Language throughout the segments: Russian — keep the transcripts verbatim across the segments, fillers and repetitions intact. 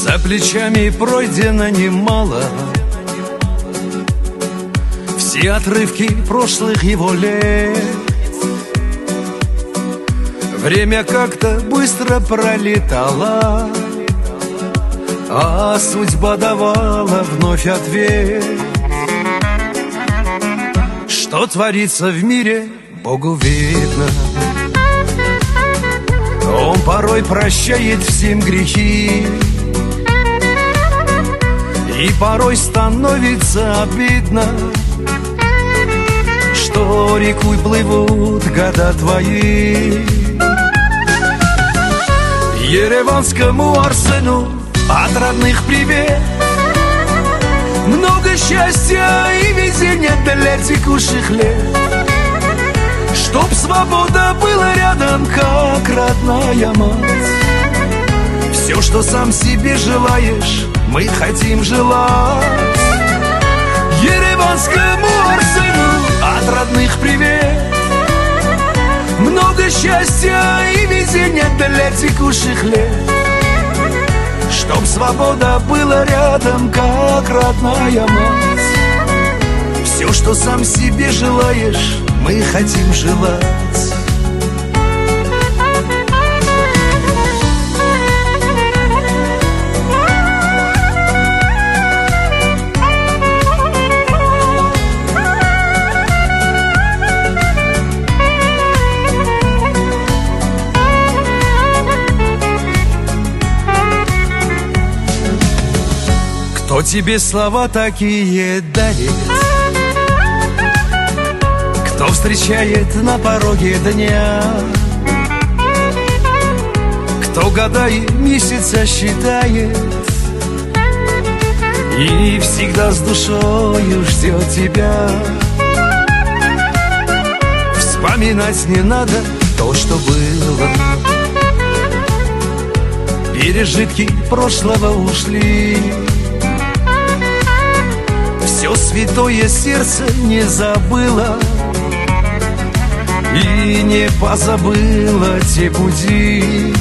За плечами пройдено немало, все отрывки прошлых его лет. Время как-то быстро пролетало, а судьба давала вновь ответ. Что творится в мире, Богу видно. Он порой прощает всем грехи, и порой становится обидно, что рекой плывут года твои. Ереванскому Арсену от родных привет. Много счастья и везения для текущих лет, чтоб свобода была рядом, как родная мать. Все, что сам себе желаешь, мы хотим желать. Ереванскому Арсену от родных привет. Много счастья и везения для текущих лет, чтоб свобода была рядом, как родная мать. Все, что сам себе желаешь, мы хотим желать. Кто тебе слова такие дарит? Кто встречает на пороге дня? Кто года и месяца считает и всегда с душою ждет тебя? Вспоминать не надо то, что было, пережитки прошлого ушли. Все святое сердце не забыло и не позабыло те пути.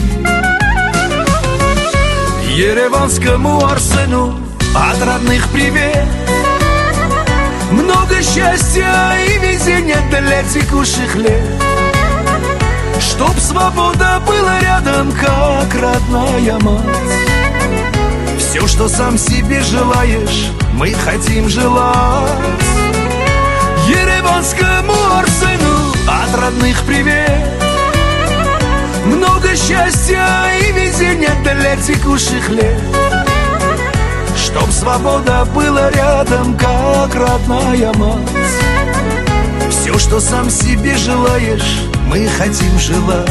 Ереванскому Арсену от родных привет. Много счастья и везения для текущих лет, чтоб свобода была рядом, как родная мать. Все, что сам себе желаешь, мы хотим желать. Ереванскому Арсену от родных привет. Много счастья и везения для текущих лет, чтоб свобода была рядом, как родная мать. Все, что сам себе желаешь, мы хотим желать.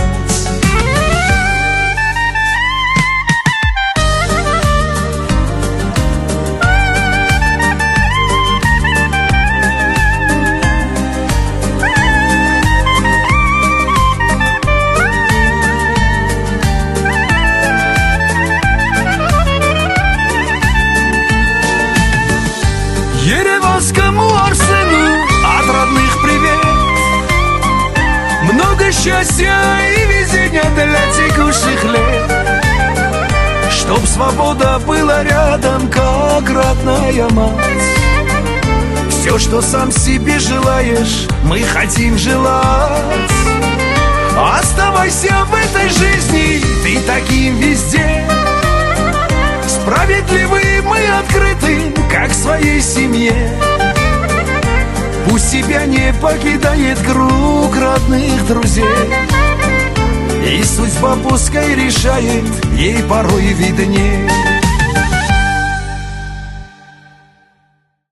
Ереванскому Арсену от родных привет. Много счастья и везения для текущих лет, чтоб свобода была рядом, как родная мать. Все, что сам себе желаешь, мы хотим желать. Оставайся в этой жизни, ты таким везде. Справедливы мы открыты, как своей семье. Пусть тебя не покидает круг родных друзей, и судьба пускай решает, ей порой виднее.